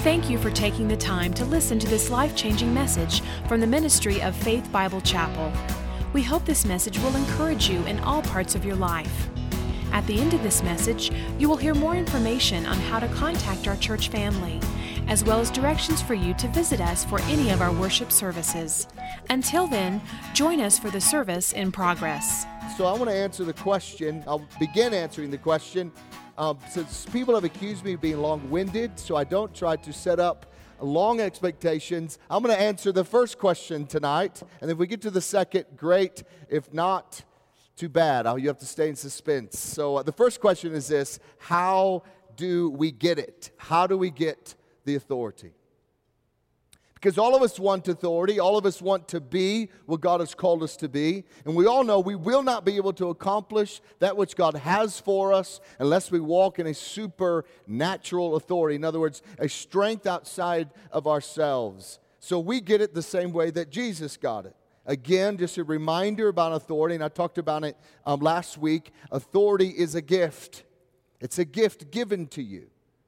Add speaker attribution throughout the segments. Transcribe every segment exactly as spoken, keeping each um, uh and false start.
Speaker 1: Thank you for taking the time to listen to this life-changing message from the ministry of Faith Bible Chapel. We hope this message will encourage you in all parts of your life. At the end of this message, you will hear more information on how to contact our church family, as well as directions for you to visit us for any of our worship services. Until then, join us for the service in progress.
Speaker 2: So I want to answer the question. I'll begin answering the question. Um, since people have accused me of being long-winded, so I don't try to set up long expectations, I'm going to answer the first question tonight. And if we get to the second, great. If not, too bad. You have to stay in suspense. So uh, the first question is this: how do we get it? How do we get the authority? Because all of us want authority. All of us want to be what God has called us to be. And we all know we will not be able to accomplish that which God has for us unless we walk in a supernatural authority. In other words, a strength outside of ourselves. So we get it the same way that Jesus got it. Again, just a reminder about authority, and I talked about it um, last week. Authority is a gift. It's a gift given to you.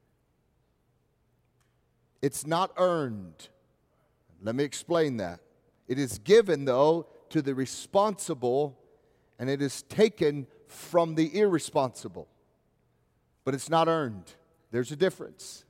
Speaker 2: It's not earned. Let me explain that. It is given, though, to the responsible, and it is taken from the irresponsible. But it's not earned. There's a difference.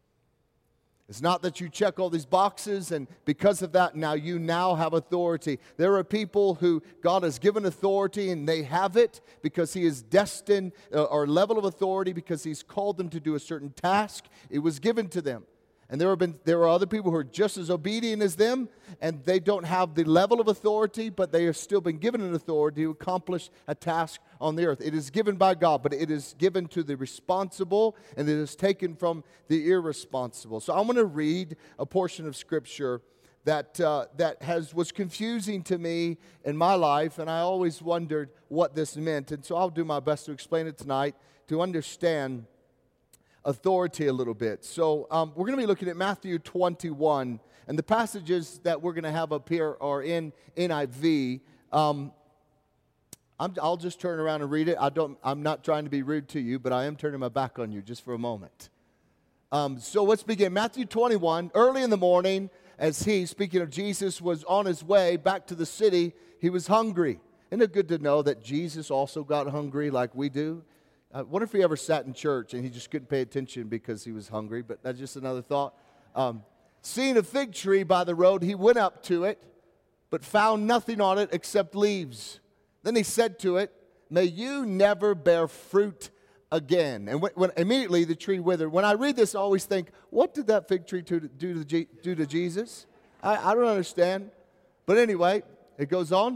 Speaker 2: It's not that you check all these boxes, and because of that, now you now have authority. There are people who God has given authority, and they have it because He is destined, uh, or level of authority, because He's called them to do a certain task. It was given to them. And there have been there are other people who are just as obedient as them, and they don't have the level of authority, but they have still been given an authority to accomplish a task on the earth. It is given by God, but it is given to the responsible, and it is taken from the irresponsible. So I'm going to read a portion of Scripture that uh, that has was confusing to me in my life, and I always wondered what this meant. And so I'll do my best to explain it tonight to understand authority a little bit. So um, we're going to be looking at Matthew twenty-one, and the passages that we're going to have up here are in N I V. Um, I'm, I'll just turn around and read it. I don't. I'm not trying to be rude to you, but I am turning my back on you just for a moment. Um, so let's begin. Matthew twenty-one. Early in the morning, as he, speaking of Jesus, was on his way back to the city, he was hungry. Isn't it good to know that Jesus also got hungry like we do? Uh, what if he ever sat in church and he just couldn't pay attention because he was hungry? But that's just another thought. Um, seeing a fig tree by the road, he went up to it, but found nothing on it except leaves. Then he said to it, "May you never bear fruit again." And when, when immediately the tree withered. When I read this, I always think, what did that fig tree do to, do to, do to Jesus? I, I don't understand. But anyway, it goes on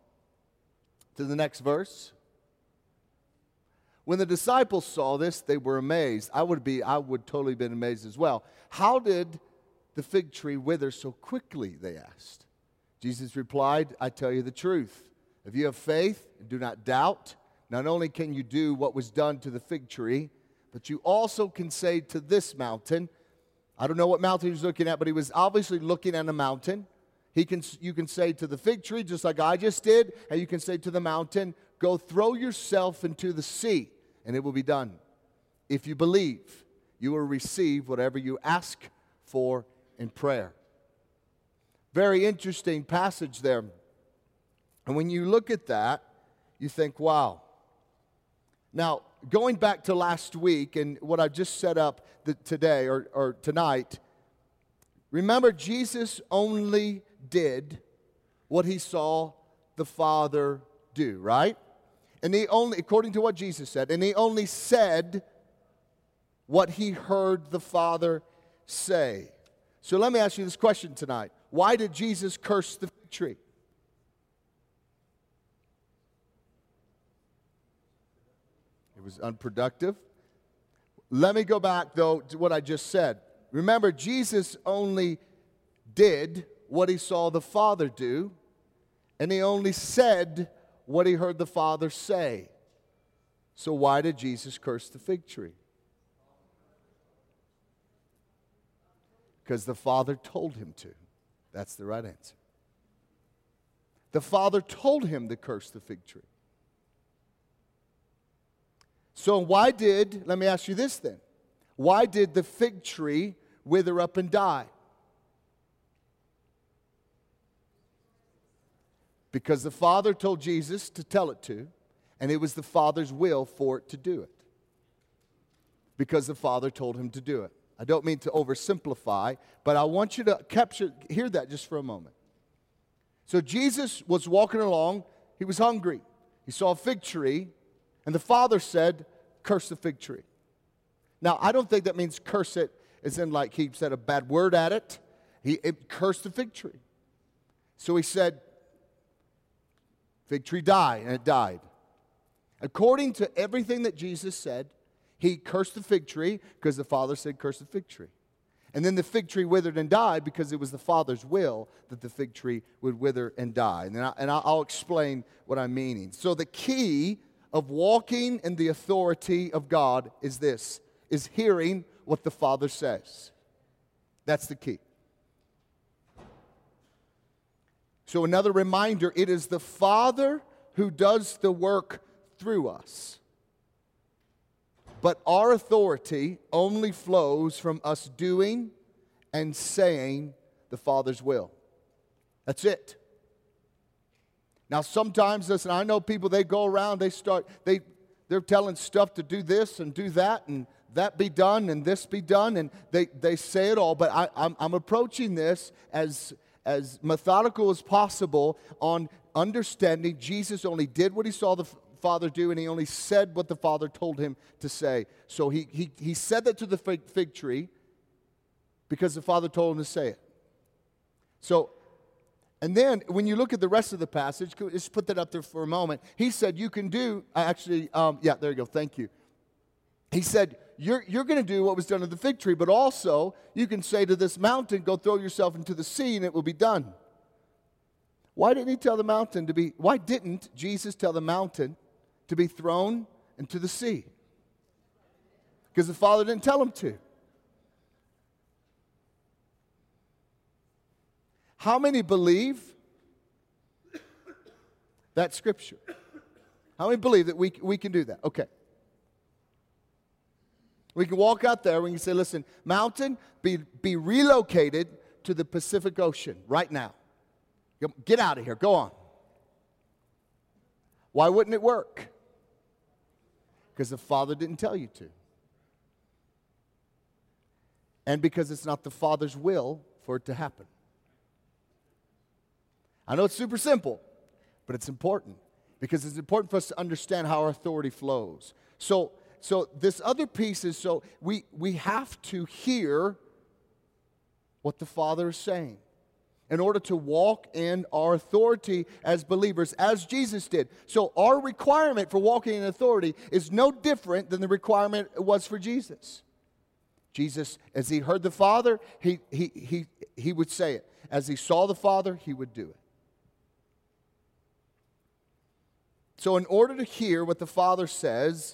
Speaker 2: to the next verse. When the disciples saw this, they were amazed. I would be, I would totally been amazed as well. How did the fig tree wither so quickly, they asked. Jesus replied, "I tell you the truth. If you have faith and do not doubt, not only can you do what was done to the fig tree, but you also can say to this mountain," I don't know what mountain he was looking at, but he was obviously looking at a mountain. He can, you can say to the fig tree, just like I just did, and you can say to the mountain, "Go throw yourself into the sea," and it will be done. If you believe, you will receive whatever you ask for in prayer. Very interesting passage there. And when you look at that, you think, wow. Now, going back to last week and what I just set up the, today or, or tonight, remember Jesus only did what he saw the Father do, right? And he only, according to what Jesus said, and he only said what he heard the Father say. So let me ask you this question tonight. Why did Jesus curse the fig tree? It was unproductive. Let me go back, though, to what I just said. Remember, Jesus only did what he saw the Father do, and he only said what he heard the Father say. So why did Jesus curse the fig tree? Because the Father told him to. That's the right answer. The Father told him to curse the fig tree. So why did, let me ask you this then. Why did the fig tree wither up and die? Because the Father told Jesus to tell it to, and it was the Father's will for it to do it. Because the Father told him to do it. I don't mean to oversimplify, but I want you to capture, hear that just for a moment. So Jesus was walking along. He was hungry. He saw a fig tree, and the Father said, curse the fig tree. Now, I don't think that means curse it as in like he said a bad word at it. He it cursed the fig tree. So he said, fig tree die, and it died. According to everything that Jesus said, he cursed the fig tree because the Father said curse the fig tree. And then the fig tree withered and died because it was the Father's will that the fig tree would wither and die. And, I, and I'll explain what I'm meaning. So the key of walking in the authority of God is this, is hearing what the Father says. That's the key. So another reminder, it is the Father who does the work through us. But our authority only flows from us doing and saying the Father's will. That's it. Now sometimes, listen, I know people, they go around, they start, they, they're telling stuff to do this and do that and that be done and this be done, and they, they say it all, but I, I'm, I'm approaching this as, as methodical as possible on understanding Jesus only did what he saw the Father do, and he only said what the Father told him to say. So he, he, he said that to the fig, fig tree because the Father told him to say it. So, and then when you look at the rest of the passage, just put that up there for a moment. He said you can do, actually, um, yeah, there you go, thank you. He said, you're, you're going to do what was done to the fig tree, but also you can say to this mountain, go throw yourself into the sea and it will be done. Why didn't he tell the mountain to be, why didn't Jesus tell the mountain to be thrown into the sea? Because the Father didn't tell him to. How many believe that scripture? How many believe that we, we can do that? Okay. We can walk out there and we can say, listen, mountain, be, be relocated to the Pacific Ocean right now. Get out of here. Go on. Why wouldn't it work? Because the Father didn't tell you to. And because it's not the Father's will for it to happen. I know it's super simple, but it's important. Because it's important for us to understand how our authority flows. So, so this other piece is, so we, we have to hear what the Father is saying in order to walk in our authority as believers, as Jesus did. So our requirement for walking in authority is no different than the requirement it was for Jesus. Jesus, as he heard the Father, he, he, he, he would say it. As he saw the Father, he would do it. So in order to hear what the Father says,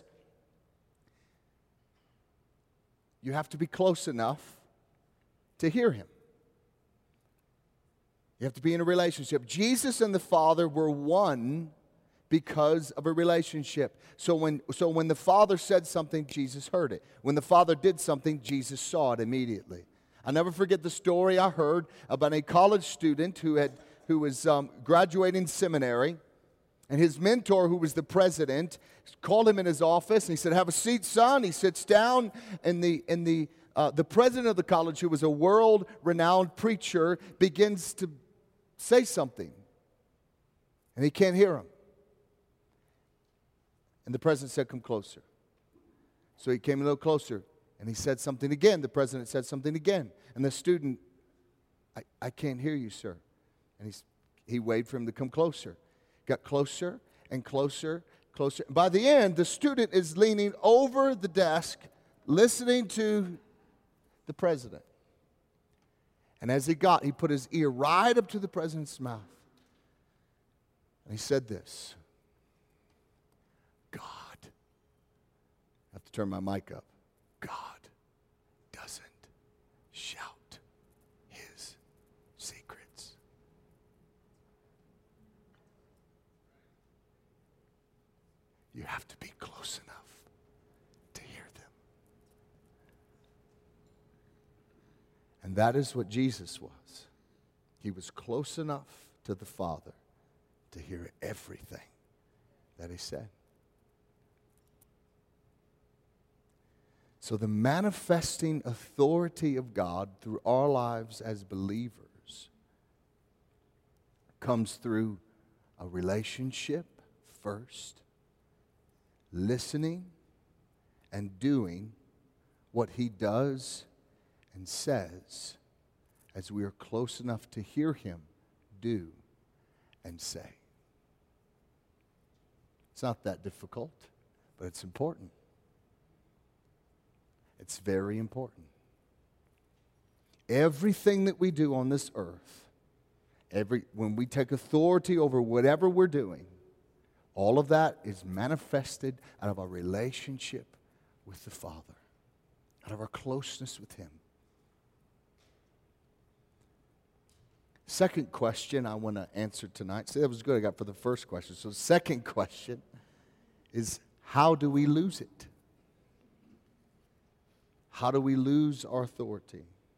Speaker 2: you have to be close enough to hear him. You have to be in a relationship. Jesus and the Father were one because of a relationship. So when, so when the Father said something, Jesus heard it. When the Father did something, Jesus saw it immediately. I'll never forget the story I heard about a college student who, had, who was um, graduating seminary. And his mentor, who was the president, called him in his office, and he said, have a seat, son. He sits down, and the, and the, uh, the president of the college, who was a world-renowned preacher, begins to say something, and he can't hear him. And the president said, come closer. So he came a little closer, and he said something again. The president said something again. And the student, I, I can't hear you, sir. And he's, he waited for him to come closer. Got closer and closer, closer. By the end, the student is leaning over the desk, listening to the president. And as he got, he put his ear right up to the president's mouth. And he said this, God, I have to turn my mic up, God doesn't shout his secrets. You have to be close enough to hear them. And that is what Jesus was. He was close enough to the Father to hear everything that he said. So the manifesting authority of God through our lives as believers comes through a relationship first, listening and doing what he does and says as we are close enough to hear him do and say. It's not that difficult, but it's important. It's very important. Everything that we do on this earth, every when we take authority over whatever we're doing, all of that is manifested out of our relationship with the Father, out of our closeness with him. Second question I want to answer tonight. See, that was good I got for the first question. So the second question is, how do we lose it? How do we lose our authority?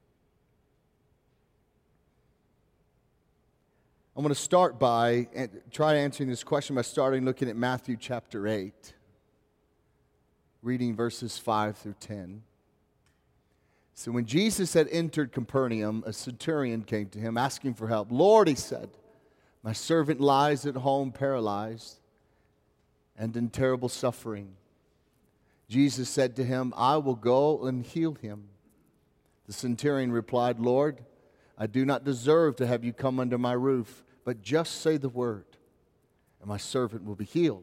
Speaker 2: I'm going to start by, try answering this question by starting looking at Matthew chapter eight, reading verses five through ten. So when Jesus had entered Capernaum, a centurion came to him asking for help. Lord, he said, my servant lies at home paralyzed and in terrible suffering. Jesus said to him, I will go and heal him. The centurion replied, Lord, I do not deserve to have you come under my roof, but just say the word, and my servant will be healed.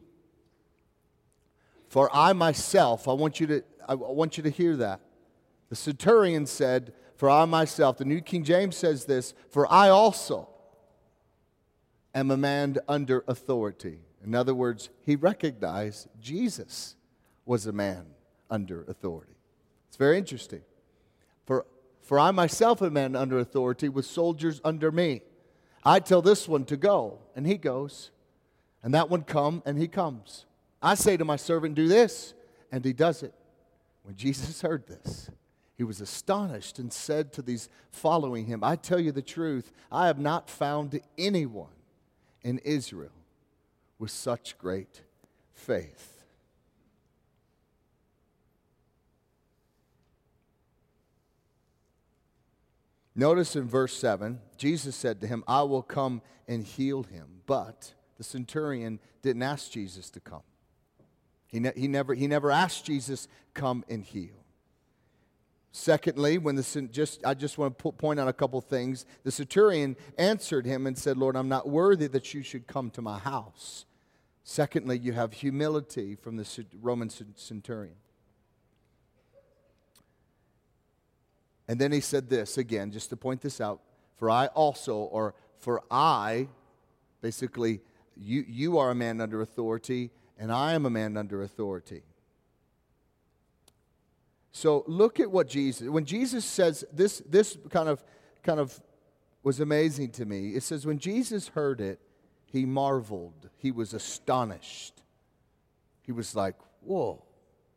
Speaker 2: For I myself, I want you to, I want you to hear that. The centurion said, for I myself, the New King James says this, for I also am a man under authority. In other words, he recognized Jesus was a man under authority. It's very interesting. For, for I myself am a man under authority with soldiers under me. I tell this one to go, and he goes. And that one come, and he comes. I say to my servant, do this, and he does it. When Jesus heard this, he was astonished and said to these following him, I tell you the truth, I have not found anyone in Israel with such great faith. Notice in verse seven, Jesus said to him, I will come and heal him. But the centurion didn't ask Jesus to come. He, ne- he, never, he never asked Jesus, come and heal. Secondly, when the just I just want to point out a couple things. The centurion answered him and said, Lord, I'm not worthy that you should come to my house. Secondly, you have humility from the Roman centurion. And then he said this again, just to point this out. For I also, or for I, basically, you, you are a man under authority, and I am a man under authority. So look at what Jesus, when Jesus says, this this kind of kind of was amazing to me. It says, when Jesus heard it, he marveled. He was astonished. He was like, whoa.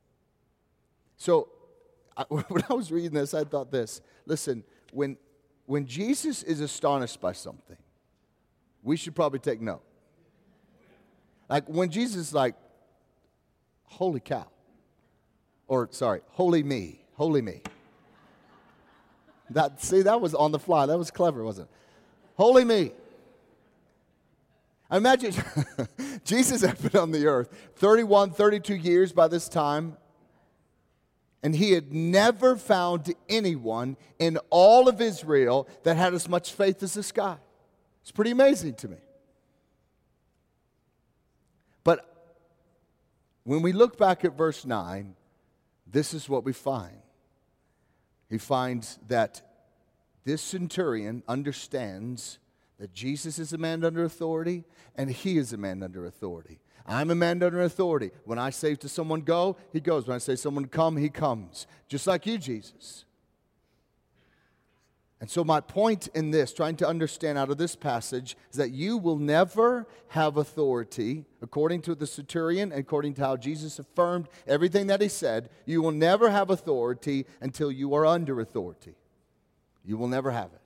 Speaker 2: So I, when I was reading this, I thought this. Listen, when, when Jesus is astonished by something, we should probably take note. Like when Jesus is like, holy cow. Or, sorry, holy me, holy me. That, see, that was on the fly. That was clever, wasn't it? Holy me. Imagine Jesus had been on the earth thirty-one, thirty-two years by this time, and he had never found anyone in all of Israel that had as much faith as this guy. It's pretty amazing to me. But when we look back at verse nine, this is what we find. He finds that this centurion understands that Jesus is a man under authority and he is a man under authority. I'm a man under authority. When I say to someone go, he goes. When I say someone come, he comes. Just like you, Jesus. And so my point in this, trying to understand out of this passage, is that you will never have authority, according to the centurion, according to how Jesus affirmed everything that he said, you will never have authority until you are under authority. You will never have it.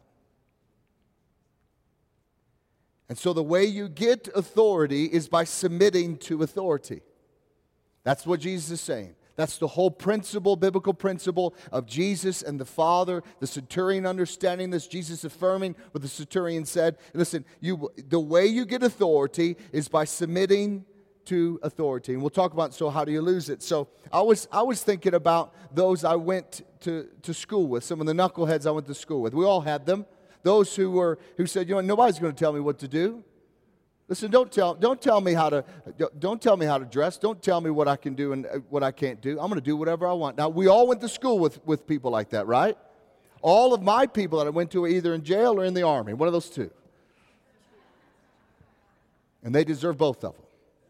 Speaker 2: And so the way you get authority is by submitting to authority. That's what Jesus is saying. That's the whole principle, biblical principle of Jesus and the Father, the centurion understanding this, Jesus affirming what the centurion said. Listen, you, the way you get authority is by submitting to authority. And we'll talk about, so how do you lose it? So I was, I was thinking about those I went to, to school with, some of the knuckleheads I went to school with. We all had them. Those who were who said, you know, nobody's going to tell me what to do. Listen, don't tell, don't tell me how to, don't tell me how to dress. Don't tell me what I can do and what I can't do. I'm going to do whatever I want. Now, we all went to school with, with people like that, right? All of my people that I went to were either in jail or in the army, one of those two. And they deserve both of them.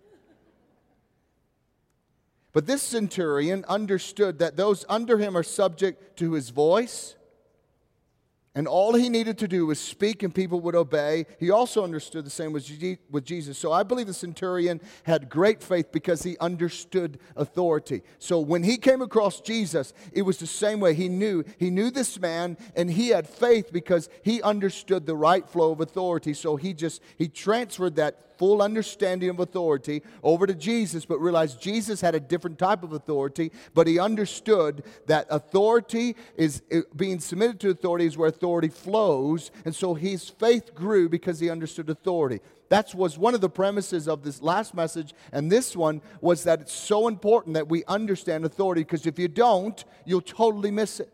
Speaker 2: But this centurion understood that those under him are subject to his voice, and all he needed to do was speak and people would obey. He also understood the same with Jesus. So I believe the centurion had great faith because he understood authority. So when he came across Jesus, it was the same way. He knew, he knew this man, and he had faith because he understood the right flow of authority. So he just, he transferred that full understanding of authority over to Jesus, but realized Jesus had a different type of authority, but he understood that authority is, being submitted to authority is where authority flows, and so his faith grew because he understood authority. That was one of the premises of this last message, and this one was that it's so important that we understand authority, because if you don't, you'll totally miss it.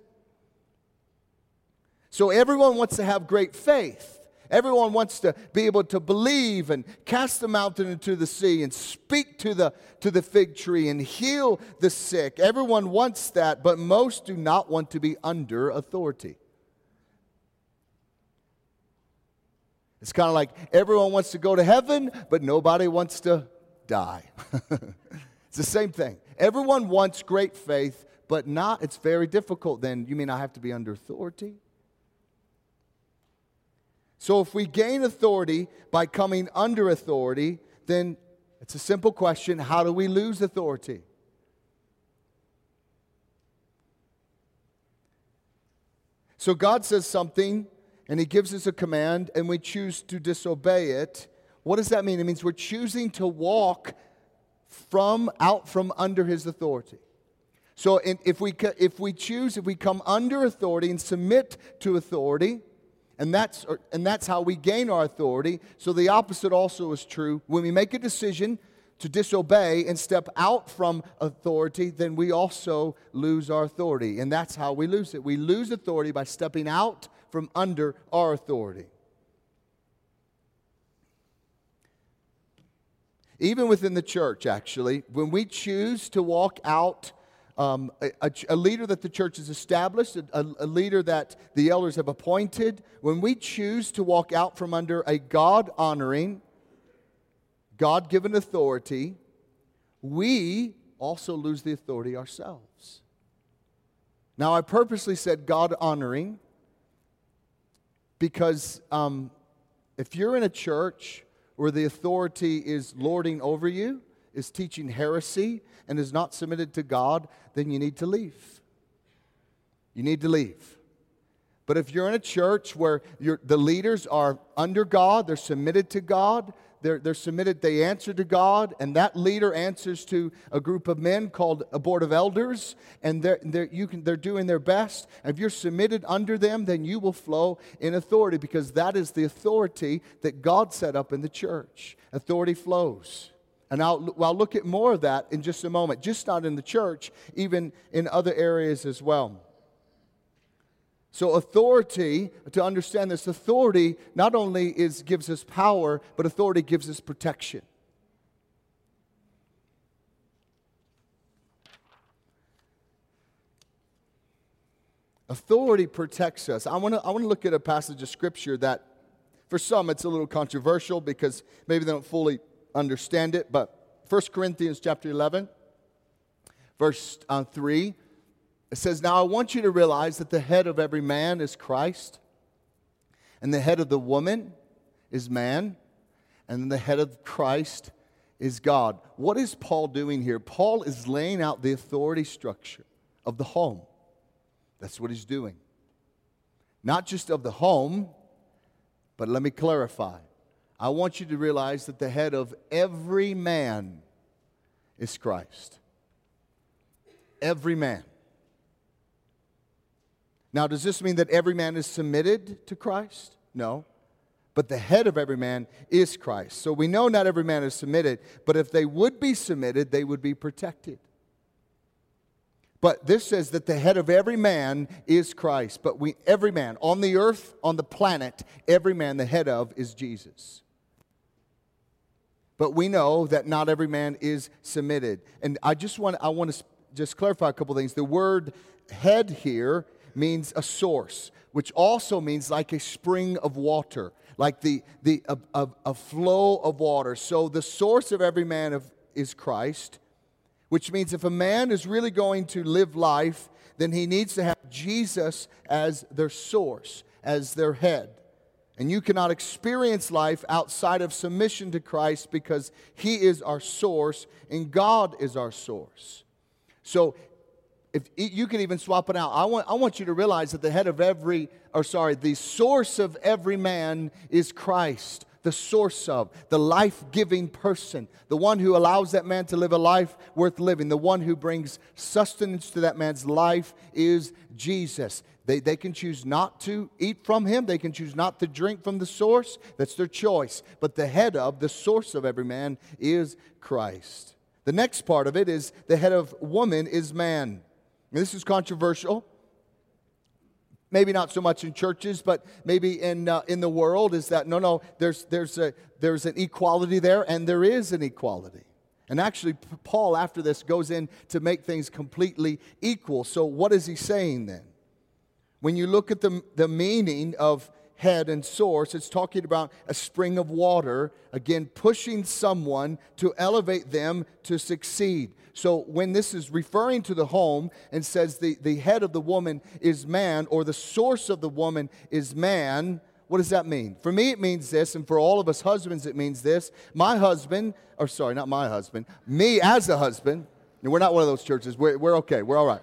Speaker 2: So everyone wants to have great faith. Everyone wants to be able to believe and cast the mountain into the sea and speak to the, to the fig tree and heal the sick. Everyone wants that, but most do not want to be under authority. It's kind of like everyone wants to go to heaven, but nobody wants to die. It's the same thing. Everyone wants great faith, but not, it's very difficult then. You mean I have to be under authority? So if we gain authority by coming under authority, then it's a simple question: how do we lose authority? So God says something, and He gives us a command, and we choose to disobey it. What does that mean? It means we're choosing to walk from out from under His authority. So if we if we choose, if we come under authority and submit to authority, And that's, and that's how we gain our authority. So the opposite also is true. When we make a decision to disobey and step out from authority, then we also lose our authority. And that's how we lose it. We lose authority by stepping out from under our authority. Even within the church, actually, when we choose to walk out Um, a, a leader that the church has established, a, a leader that the elders have appointed, when we choose to walk out from under a God-honoring, God-given authority, we also lose the authority ourselves. Now, I purposely said God-honoring because um, if you're in a church where the authority is lording over you, is teaching heresy, and is not submitted to God, then you need to leave. You need to leave. But if you're in a church where you're, the leaders are under God, they're submitted to God, they're, they're submitted, they answer to God, and that leader answers to a group of men called a board of elders, and they're, they're, you can, they're doing their best. And if you're submitted under them, then you will flow in authority, because that is the authority that God set up in the church. Authority flows. And I'll, I'll look at more of that in just a moment, just not in the church, even in other areas as well. So authority, to understand this, authority not only is gives us power, but authority gives us protection. Authority protects us. I want to I want to look at a passage of Scripture that, for some, it's a little controversial because maybe they don't fully understand it, but First Corinthians chapter eleven, verse uh, three, it says, "Now I want you to realize that the head of every man is Christ, and the head of the woman is man, and the head of Christ is God." What is Paul doing here? Paul is laying out the authority structure of the home. That's what he's doing. Not just of the home, but let me clarify. I want you to realize that the head of every man is Christ. Every man. Now, does this mean that every man is submitted to Christ? No. But the head of every man is Christ. So we know not every man is submitted, but if they would be submitted, they would be protected. But this says that the head of every man is Christ. But we, every man on the earth, on the planet, every man the head of is Jesus. But we know that not every man is submitted. And I just want, I want to just clarify a couple things. The word head here means a source, which also means like a spring of water, like the, the a, a, a flow of water. So the source of every man of, is Christ, which means if a man is really going to live life, then he needs to have Jesus as their source, as their head. And you cannot experience life outside of submission to Christ because He is our source and God is our source. So if you can even swap it out, I want, I want you to realize that the head of every, or sorry, the source of every man is Christ. The source of, the life-giving person, the one who allows that man to live a life worth living, the one who brings sustenance to that man's life is Jesus. They, they can choose not to eat from Him. They can choose not to drink from the source. That's their choice. But the head of, the source of every man is Christ. The next part of it is the head of woman is man. And this is controversial. Maybe not so much in churches, but maybe in uh, in the world, is that no, no, there's there's a there's an equality there, and there is an equality. And actually, Paul, after this, goes in to make things completely equal. So what is he saying then? When you look at the, the meaning of head and source, it's talking about a spring of water, again, pushing someone to elevate them to succeed. So when this is referring to the home and says the, the head of the woman is man, or the source of the woman is man, what does that mean? For me, it means this, and for all of us husbands, it means this. My husband, or sorry, not my husband, me as a husband, and we're not one of those churches, we're, we're okay, we're all right.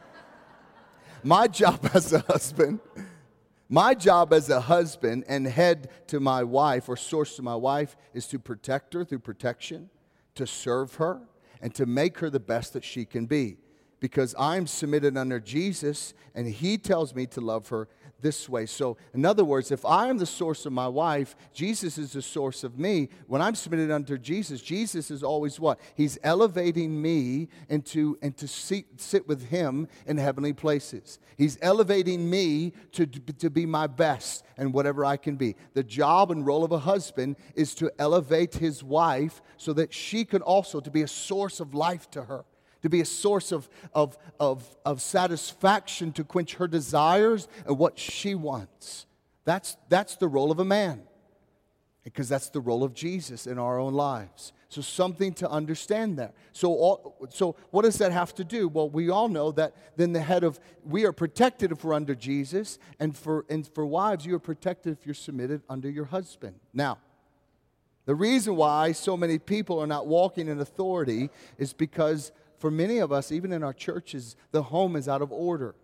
Speaker 2: My job as a husband, my job as a husband and head to my wife, or source to my wife, is to protect her through protection, to serve her, and to make her the best that she can be. Because I'm submitted under Jesus, and He tells me to love her this way. So, in other words, if I am the source of my wife, Jesus is the source of me. When I'm submitted under Jesus, Jesus is always what? He's elevating me into, and to sit, sit with Him in heavenly places. He's elevating me to, to be my best and whatever I can be. The job and role of a husband is to elevate his wife so that she can also to be a source of life to her, to be a source of, of, of, of satisfaction, to quench her desires and what she wants. That's, that's the role of a man, because that's the role of Jesus in our own lives. So something to understand there. So, all, so what does that have to do? Well, we all know that then the head of, we are protected if we're under Jesus, and for, and for wives, you are protected if you're submitted under your husband. Now, the reason why so many people are not walking in authority is because for many of us, even in our churches, the home is out of order.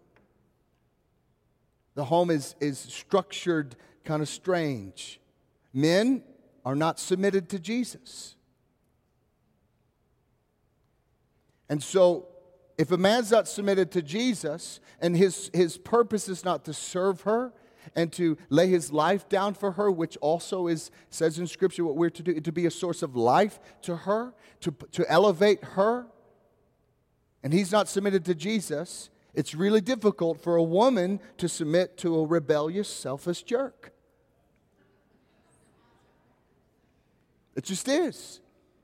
Speaker 2: The home is, is structured kind of strange. Men are not submitted to Jesus. And so, if a man's not submitted to Jesus, and his, his purpose is not to serve her and to lay his life down for her, which also is says in Scripture what we're to do, to be a source of life to her, to, to elevate her, and he's not submitted to Jesus, it's really difficult for a woman to submit to a rebellious, selfish jerk. It just is.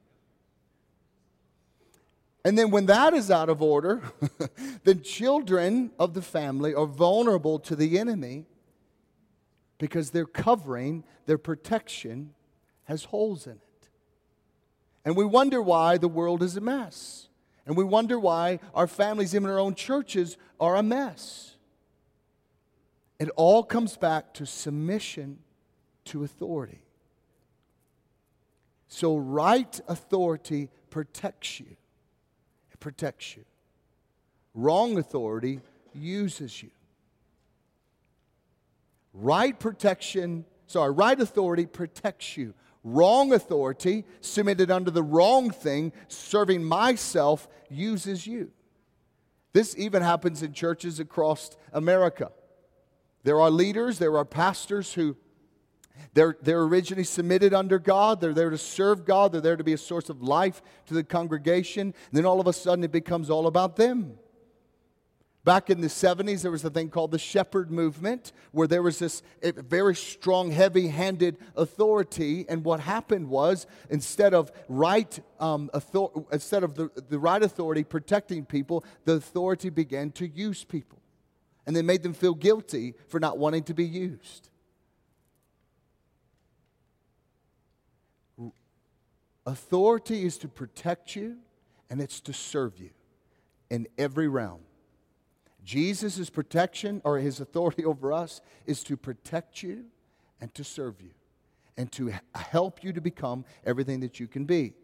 Speaker 2: And then when that is out of order, then children of the family are vulnerable to the enemy because their covering, their protection has holes in it. And we wonder why the world is a mess. And we wonder why our families, even our own churches, are a mess. It all comes back to submission to authority. So right authority protects you. It protects you. Wrong authority uses you. Right protection, sorry, right authority protects you. Wrong authority, submitted under the wrong thing, serving myself, uses you. This even happens in churches across America. There are leaders, there are pastors who they're, they're originally submitted under God. They're there to serve God. They're there to be a source of life to the congregation. And then all of a sudden it becomes all about them. Back in the seventies, there was a thing called the Shepherd Movement, where there was this very strong, heavy-handed authority. And what happened was, instead of right, um, author- instead of the, the right authority protecting people, the authority began to use people. And they made them feel guilty for not wanting to be used. Authority is to protect you, and it's to serve you in every realm. Jesus' protection, or his authority over us, is to protect you and to serve you and to help you to become everything that you can be.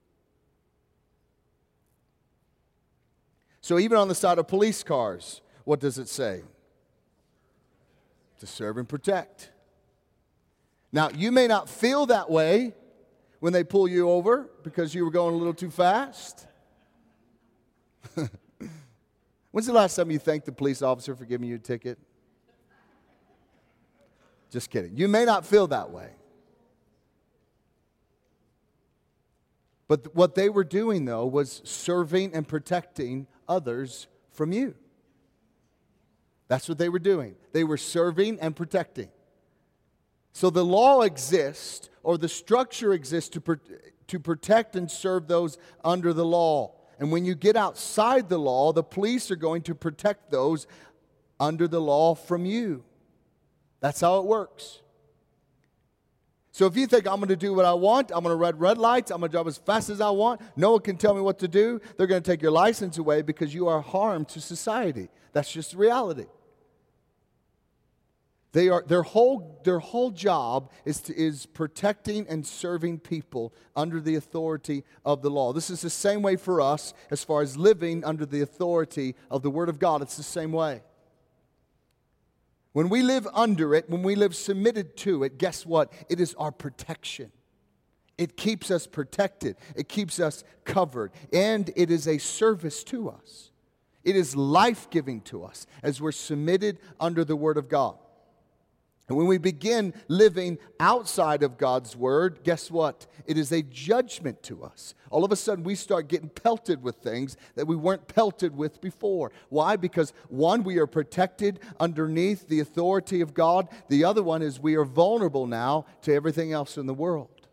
Speaker 2: So even on the side of police cars, what does it say? To serve and protect. Now, you may not feel that way when they pull you over because you were going a little too fast. When's the last time you thanked the police officer for giving you a ticket? Just kidding. You may not feel that way. But th- what they were doing, though, was serving and protecting others from you. That's what they were doing. They were serving and protecting. So the law exists, or the structure exists to, pr- to protect and serve those under the law. And when you get outside the law, the police are going to protect those under the law from you. That's how it works. So if you think I'm going to do what I want, I'm going to run red lights, I'm going to drive as fast as I want, no one can tell me what to do, they're going to take your license away because you are harm to society. That's just the reality. They are, their whole, their whole job is, to, is protecting and serving people under the authority of the law. This is the same way for us as far as living under the authority of the Word of God. It's the same way. When we live under it, when we live submitted to it, guess what? It is our protection. It keeps us protected. It keeps us covered. And it is a service to us. It is life-giving to us as we're submitted under the Word of God. And when we begin living outside of God's Word, guess what? It is a judgment to us. All of a sudden, we start getting pelted with things that we weren't pelted with before. Why? Because one, we are protected underneath the authority of God. The other one is we are vulnerable now to everything else in the world.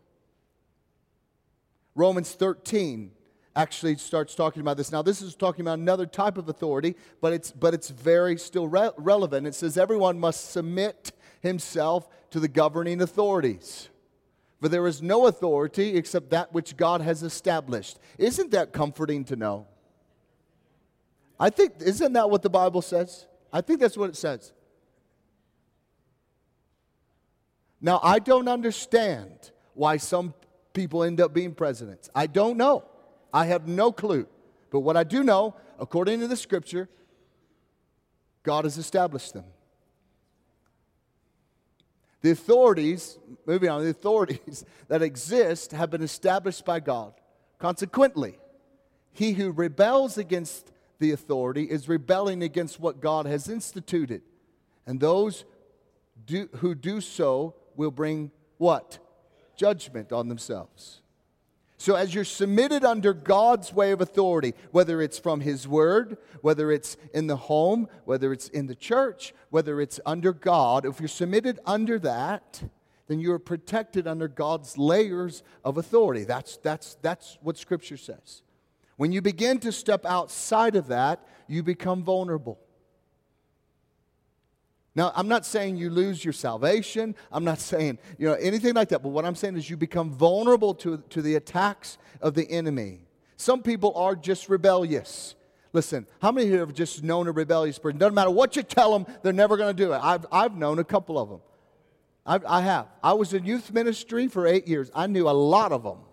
Speaker 2: Romans thirteen actually starts talking about this. Now, this is talking about another type of authority, but it's, but it's very still re- relevant. It says everyone must submit himself to the governing authorities. For there is no authority except that which God has established. Isn't that comforting to know? I think, isn't that what the Bible says? I think that's what it says. Now, I don't understand why some people end up being presidents. I don't know. I have no clue. But what I do know, according to the Scripture, God has established them. The authorities, moving on, the authorities that exist have been established by God. Consequently, he who rebels against the authority is rebelling against what God has instituted. And those do, who do so will bring what? Judgment on themselves. So as you're submitted under God's way of authority, whether it's from His Word, whether it's in the home, whether it's in the church, whether it's under God, if you're submitted under that, then you're protected under God's layers of authority. That's, that's, that's what Scripture says. When you begin to step outside of that, you become vulnerable. Now, I'm not saying you lose your salvation. I'm not saying, you know, anything like that. But what I'm saying is you become vulnerable to, to the attacks of the enemy. Some people are just rebellious. Listen, how many here have just known a rebellious person? Doesn't matter what you tell them, they're never going to do it. I've, I've known a couple of them. I've, I have. I was in youth ministry for eight years. I knew a lot of them.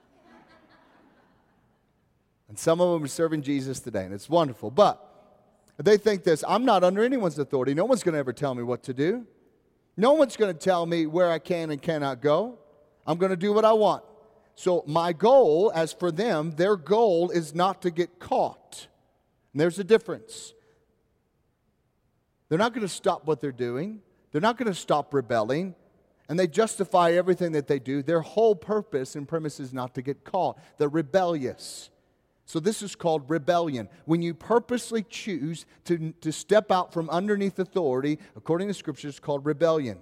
Speaker 2: And some of them are serving Jesus today, and it's wonderful. But they think this, I'm not under anyone's authority. No one's going to ever tell me what to do. No one's going to tell me where I can and cannot go. I'm going to do what I want. So my goal, as for them, their goal is not to get caught. And there's a difference. They're not going to stop what they're doing. They're not going to stop rebelling. And they justify everything that they do. Their whole purpose and premise is not to get caught. They're rebellious. So this is called rebellion. When you purposely choose to, to step out from underneath authority, according to Scripture, it's called rebellion.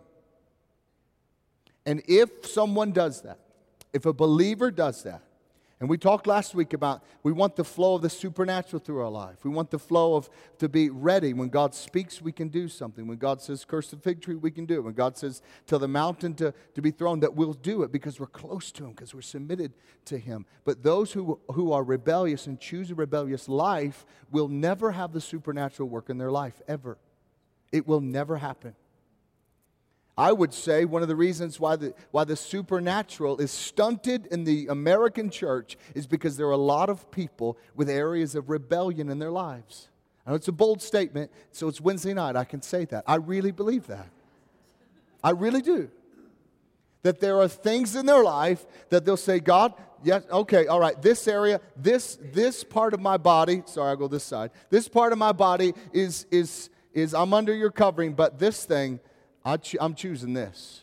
Speaker 2: And if someone does that, if a believer does that, and we talked last week about we want the flow of the supernatural through our life. We want the flow of to be ready. When God speaks, we can do something. When God says, curse the fig tree, we can do it. When God says, tell the mountain to, to be thrown, that we'll do it because we're close to Him, because we're submitted to Him. But those who, who are rebellious and choose a rebellious life will never have the supernatural work in their life, ever. It will never happen. I would say one of the reasons why the, why the supernatural is stunted in the American church is because there are a lot of people with areas of rebellion in their lives. I know it's a bold statement, so it's Wednesday night. I can say that. I really believe that. I really do. That there are things in their life that they'll say, God, yes, okay, all right, this area, this this part of my body, sorry, I'll go this side. This part of my body is, is, is I'm under your covering, but this thing, I cho- I'm choosing this.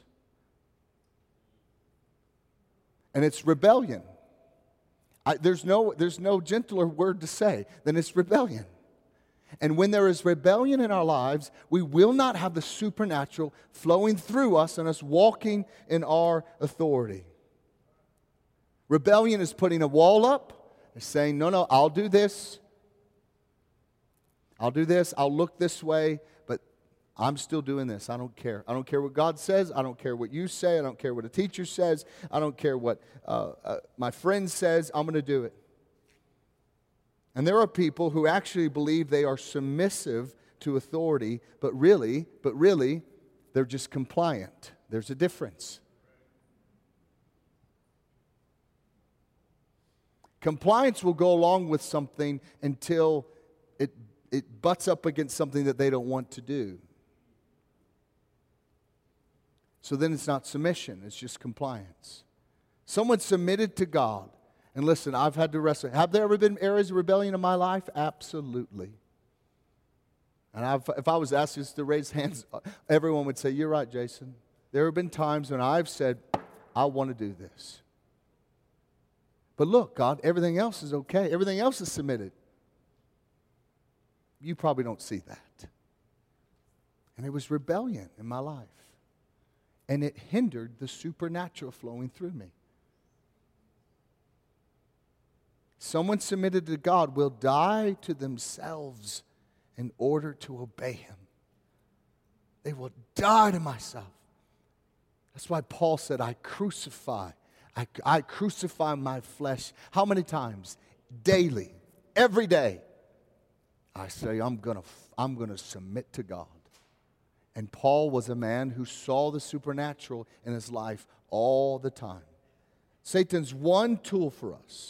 Speaker 2: And it's rebellion. I, there's no, there's no gentler word to say than it's rebellion. And when there is rebellion in our lives, we will not have the supernatural flowing through us and us walking in our authority. Rebellion is putting a wall up and saying, no, no, I'll do this. I'll do this. I'll look this way. I'm still doing this. I don't care. I don't care what God says. I don't care what you say. I don't care what a teacher says. I don't care what uh, uh, my friend says. I'm going to do it. And there are people who actually believe they are submissive to authority, but really, but really, they're just compliant. There's a difference. Compliance will go along with something until it, it butts up against something that they don't want to do. So then it's not submission, it's just compliance. Someone submitted to God. And listen, I've had to wrestle. Have there ever been areas of rebellion in my life? Absolutely. And I've, if I was asked us to raise hands, everyone would say, you're right, Jason. There have been times when I've said, I want to do this. But look, God, everything else is okay. Everything else is submitted. You probably don't see that. And it was rebellion in my life. And it hindered the supernatural flowing through me. Someone submitted to God will die to themselves in order to obey Him. They will die to myself. That's why Paul said, I crucify. I, I crucify my flesh. How many times? Daily. Every day. I say, I'm going to I'm going to submit to God. And Paul was a man who saw the supernatural in his life all the time. Satan's one tool for us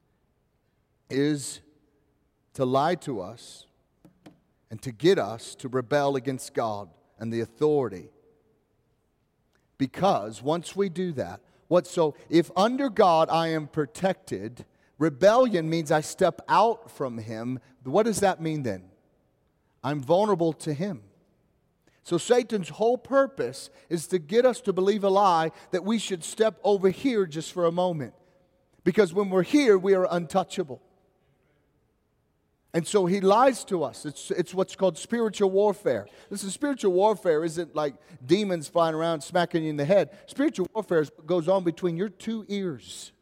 Speaker 2: is to lie to us and to get us to rebel against God and the authority. Because once we do that, what so if under God I am protected, rebellion means I step out from Him. What does that mean then? I'm vulnerable to Him. So Satan's whole purpose is to get us to believe a lie that we should step over here just for a moment. Because when we're here, we are untouchable. And so he lies to us. It's, it's what's called spiritual warfare. Listen, spiritual warfare isn't like demons flying around smacking you in the head. Spiritual warfare is what goes on between your two ears.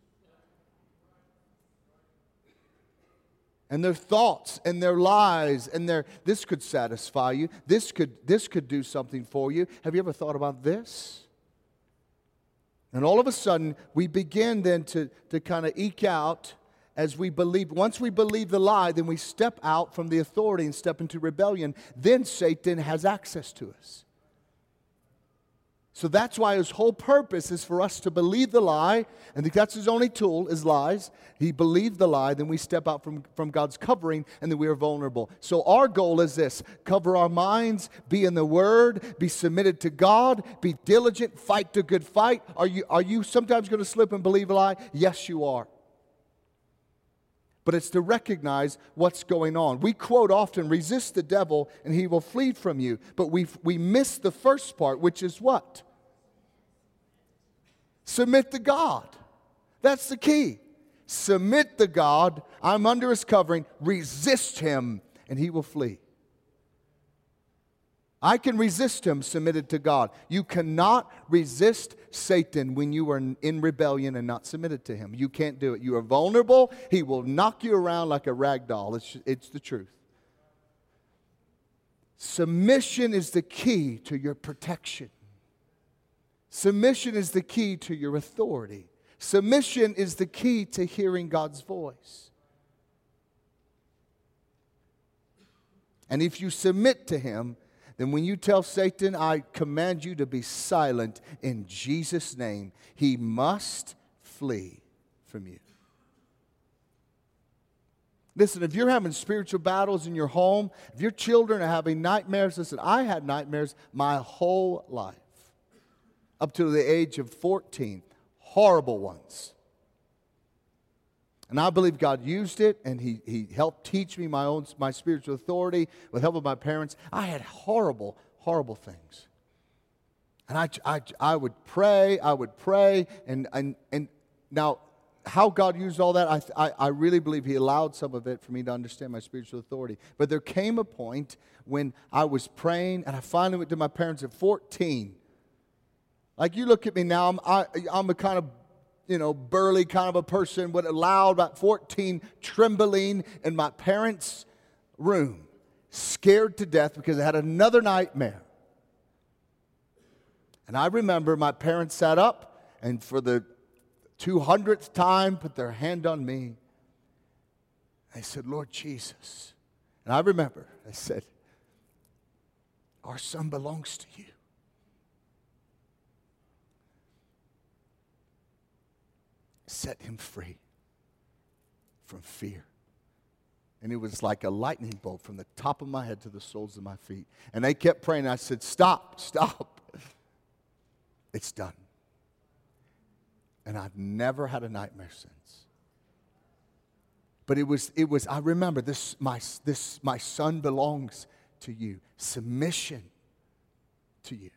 Speaker 2: And their thoughts and their lies and their, this could satisfy you. This could, this could do something for you. Have you ever thought about this? And all of a sudden, we begin then to, to kind of eke out as we believe. Once we believe the lie, then we step out from the authority and step into rebellion. Then Satan has access to us. So that's why his whole purpose is for us to believe the lie, and that's his only tool, is lies. He believed the lie, then we step out from, from God's covering, and then we are vulnerable. So our goal is this: cover our minds, be in the Word, be submitted to God, be diligent, fight the good fight. Are you, are you sometimes going to slip and believe a lie? Yes, you are. But it's to recognize what's going on. We quote often, resist the devil and he will flee from you. But we we miss the first part, which is what? Submit to God. That's the key. Submit to God. I'm under his covering. Resist him and he will flee. I can resist him submitted to God. You cannot resist Satan when you are in rebellion and not submitted to him. You can't do it. You are vulnerable. He will knock you around like a rag doll. It's, it's the truth. Submission is the key to your protection. Submission is the key to your authority. Submission is the key to hearing God's voice. And if you submit to him, then when you tell Satan, I command you to be silent in Jesus' name, he must flee from you. Listen, if you're having spiritual battles in your home, if your children are having nightmares, listen, I had nightmares my whole life, up to the age of fourteen, horrible ones. And I believe God used it, and he, he helped teach me my own my spiritual authority with help of my parents. I had horrible, horrible things. And I, I, I would pray, I would pray, and, and, and now how God used all that, I, I, I really believe he allowed some of it for me to understand my spiritual authority. But there came a point when I was praying, and I finally went to my parents at fourteen. Like you look at me now, I'm, I, I'm a kind of you know, burly kind of a person, but loud, about fourteen, trembling in my parents' room, scared to death because I had another nightmare. And I remember my parents sat up and for the two hundredth time put their hand on me. They said, Lord Jesus. And I remember, they said, our son belongs to you. Set him free from fear. And it was like a lightning bolt from the top of my head to the soles of my feet. And they kept praying. I said, stop, stop. It's done. And I've never had a nightmare since. But it was, it was, I remember this, my, this, my son belongs to you. Submission to you.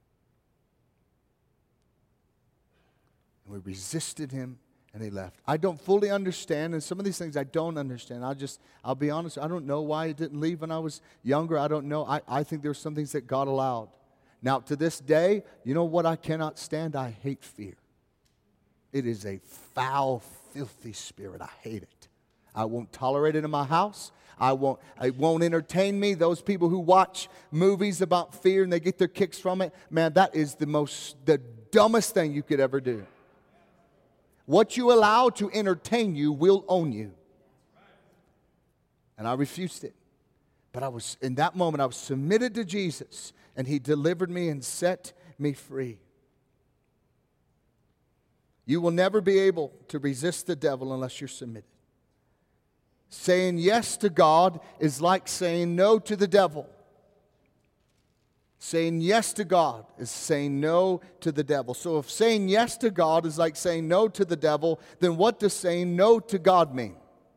Speaker 2: And we resisted him, and he left. I don't fully understand, and some of these things I don't understand. I'll just, I'll be honest, I don't know why he didn't leave when I was younger. I don't know. I, I think there's some things that God allowed. Now, to this day, you know what I cannot stand? I hate fear. It is a foul, filthy spirit. I hate it. I won't tolerate it in my house. I won't, it won't entertain me. Those people who watch movies about fear and they get their kicks from it, man, that is the most, the dumbest thing you could ever do. What you allow to entertain you will own you. And I refused it. But I was, in that moment, I was submitted to Jesus, and he delivered me and set me free. You will never be able to resist the devil unless you're submitted. Saying yes to God is like saying no to the devil. Saying yes to God is saying no to the devil. So if saying yes to God is like saying no to the devil, then what does saying no to God mean?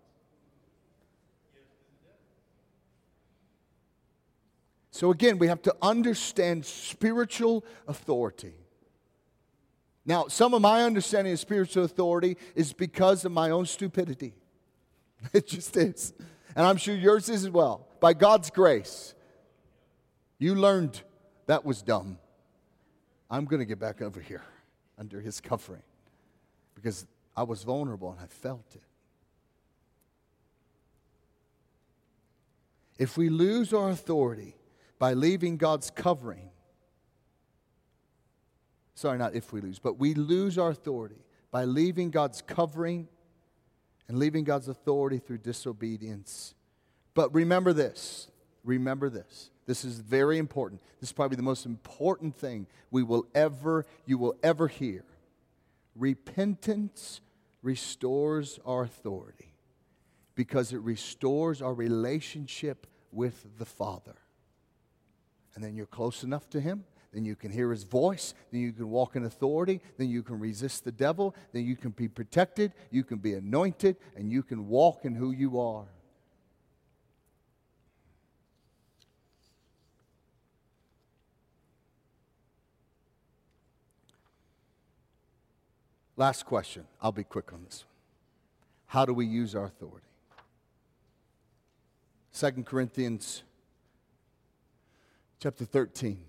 Speaker 2: So again, we have to understand spiritual authority. Now, some of my understanding of spiritual authority is because of my own stupidity. It just is. And I'm sure yours is as well. By God's grace, you learned that was dumb. I'm going to get back over here under his covering because I was vulnerable and I felt it. If we lose our authority by leaving God's covering, sorry, not if we lose, but we lose our authority by leaving God's covering and leaving God's authority through disobedience. But remember this, remember this. This is very important. This is probably the most important thing we will ever, you will ever hear. Repentance restores our authority because it restores our relationship with the Father. And then you're close enough to Him, then you can hear His voice, then you can walk in authority, then you can resist the devil, then you can be protected, you can be anointed, and you can walk in who you are. Last question. I'll be quick on this one. How do we use our authority? Second Corinthians chapter thirteen.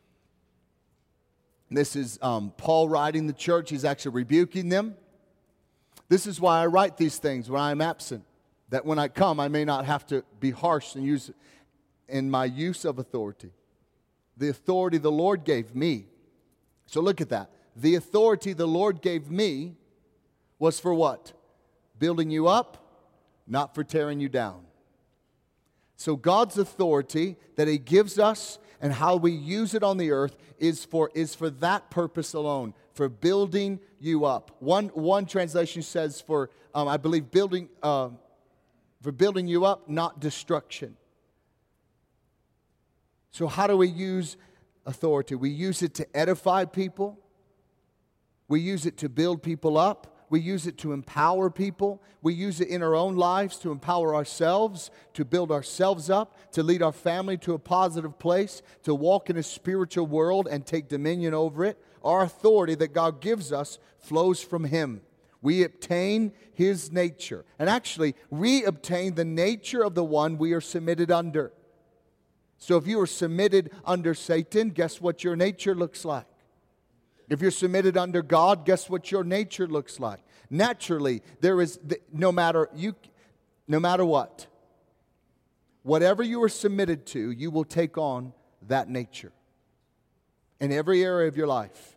Speaker 2: This is um, Paul writing the church. He's actually rebuking them. This is why I write these things when I'm absent, that when I come, I may not have to be harsh and use in my use of authority. The authority the Lord gave me. So look at that. The authority the Lord gave me was for what? Building you up, not for tearing you down. So God's authority that He gives us and how we use it on the earth is for, is for that purpose alone, for building you up. One, one translation says for, um, I believe, building, uh, for building you up, not destruction. So how do we use authority? We use it to edify people. We use it to build people up. We use it to empower people. We use it in our own lives to empower ourselves, to build ourselves up, to lead our family to a positive place, to walk in a spiritual world and take dominion over it. Our authority that God gives us flows from Him. We obtain His nature. And actually, we obtain the nature of the one we are submitted under. So if you are submitted under Satan, guess what your nature looks like? If you're submitted under God, guess what your nature looks like? Naturally, there is no matter you, no matter what, whatever you are submitted to, you will take on that nature in every area of your life.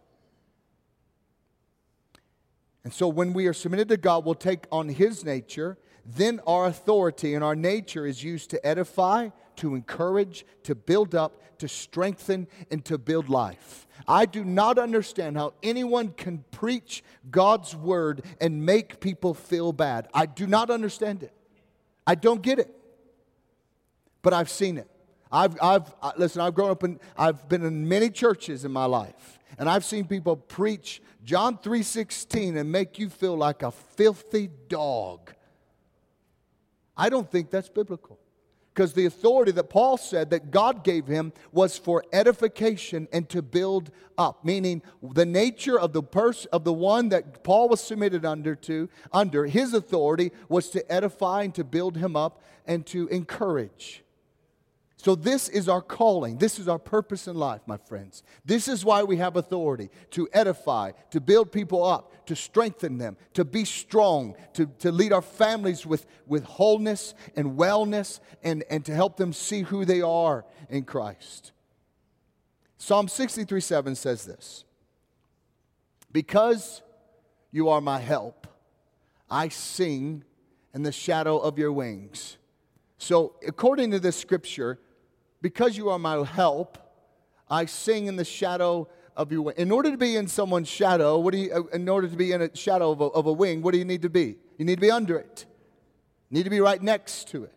Speaker 2: And so when we are submitted to God, we'll take on His nature. Then our authority and our nature is used to edify, to encourage, to build up, to strengthen, and to build life. I do not understand how anyone can preach God's word and make people feel bad. I do not understand it. I don't get it. But I've seen it. I've, I've, listen, I've grown up in, I've been in many churches in my life. And I've seen people preach John three sixteen and make you feel like a filthy dog. I don't think that's biblical. Because the authority that Paul said that God gave him was for edification and to build up. Meaning the nature of the person of the one that Paul was submitted under to, under his authority was to edify and to build him up and to encourage. So this is our calling. This is our purpose in life, my friends. This is why we have authority, to edify, to build people up, to strengthen them, to be strong, to, to lead our families with, with wholeness and wellness, and, and to help them see who they are in Christ. Psalm sixty-three seven says this: because you are my help, I sing in the shadow of your wings. So according to this scripture, because you are my help, I sing in the shadow of your wing. In order to be in someone's shadow, what do you, in order to be in a shadow of a, of a wing, what do you need to be? You need to be under it. You need to be right next to it.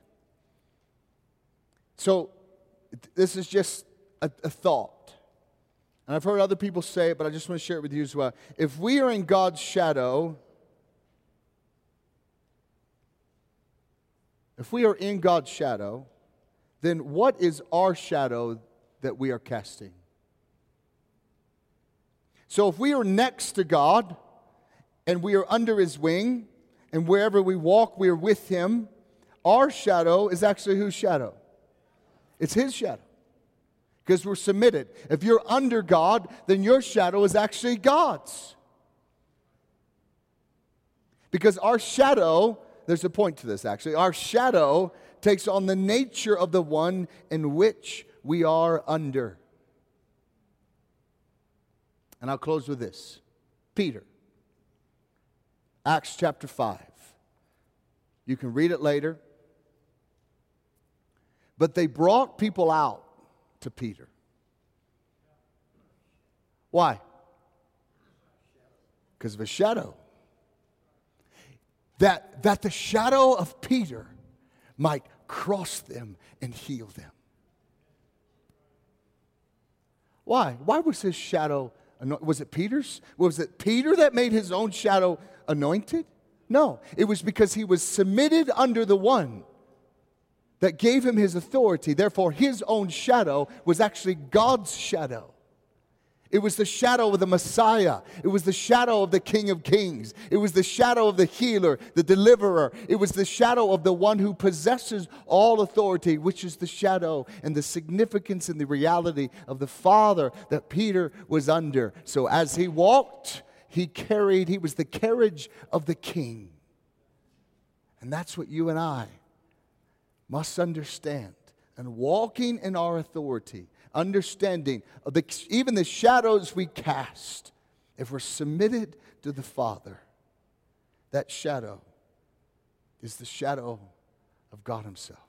Speaker 2: So this is just a, a thought. And I've heard other people say it, but I just want to share it with you as well. If we are in God's shadow, if we are in God's shadow, then what is our shadow that we are casting? So if we are next to God and we are under His wing, and wherever we walk, we are with Him, our shadow is actually whose shadow? It's His shadow. Because we're submitted. If you're under God, then your shadow is actually God's. Because our shadow, there's a point to this actually, our shadow takes on the nature of the one in which we are under. And I'll close with this. Peter. Acts chapter five. You can read it later. But they brought people out to Peter. Why? Because of a shadow. That, that the shadow of Peter might cross them and heal them. Why? Why was his shadow, was it Peter's? Was it Peter that made his own shadow anointed? No, it was because he was submitted under the one that gave him his authority. Therefore, his own shadow was actually God's shadow. It was the shadow of the Messiah. It was the shadow of the King of Kings. It was the shadow of the healer, the deliverer. It was the shadow of the one who possesses all authority, which is the shadow and the significance and the reality of the Father that Peter was under. So as he walked, he carried, he was the carriage of the King. And that's what you and I must understand. And walking in our authority, understanding of the, even the shadows we cast, if we're submitted to the Father, that shadow is the shadow of God Himself.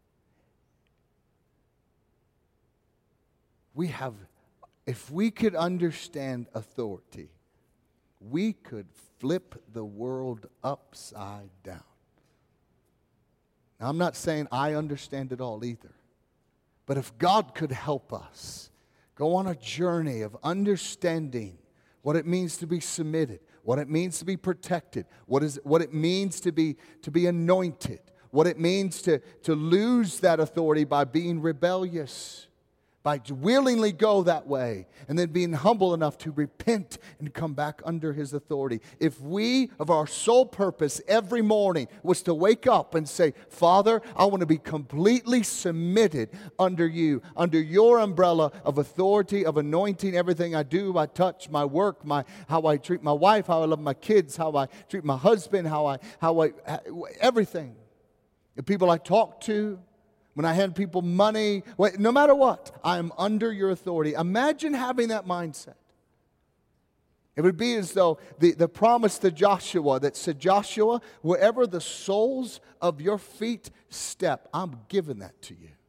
Speaker 2: We have, if we could understand authority, we could flip the world upside down. Now, I'm not saying I understand it all either. But if God could help us go on a journey of understanding what it means to be submitted, what it means to be protected, what is what it means to be to be anointed, what it means to, to lose that authority by being rebellious, by willingly go that way, and then being humble enough to repent and come back under His authority. If we, of our sole purpose every morning, was to wake up and say, Father, I want to be completely submitted under You, under Your umbrella of authority, of anointing, everything I do, I touch, my work, my how I treat my wife, how I love my kids, how I treat my husband, how I, how I, everything. The people I talk to, when I hand people money, no matter what, I am under Your authority. Imagine having that mindset. It would be as though the, the promise to Joshua that said, Joshua, wherever the soles of your feet step, I'm giving that to you.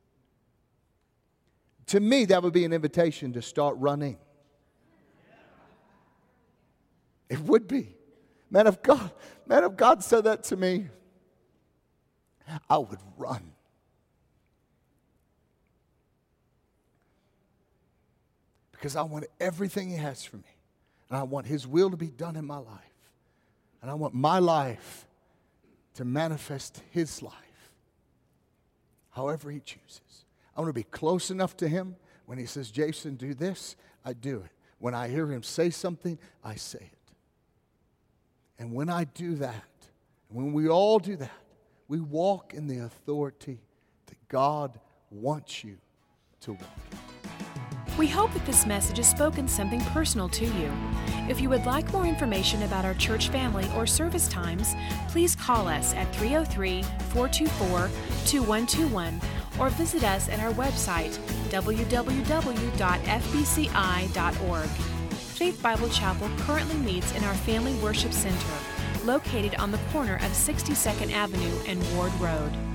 Speaker 2: To me, that would be an invitation to start running. It would be. Man of God, man of God said that to me. I would run. Because I want everything He has for me. And I want His will to be done in my life. And I want my life to manifest His life. However He chooses. I want to be close enough to Him. When He says, Jason, do this, I do it. When I hear Him say something, I say it. And when I do that, and when we all do that, we walk in the authority that God wants you to walk in.
Speaker 1: We hope that this message has spoken something personal to you. If you would like more information about our church family or service times, please call us at three oh three, four two four, two one two one or visit us at our website, w w w dot f b c i dot org. Faith Bible Chapel currently meets in our Family Worship Center, located on the corner of sixty-second Avenue and Ward Road.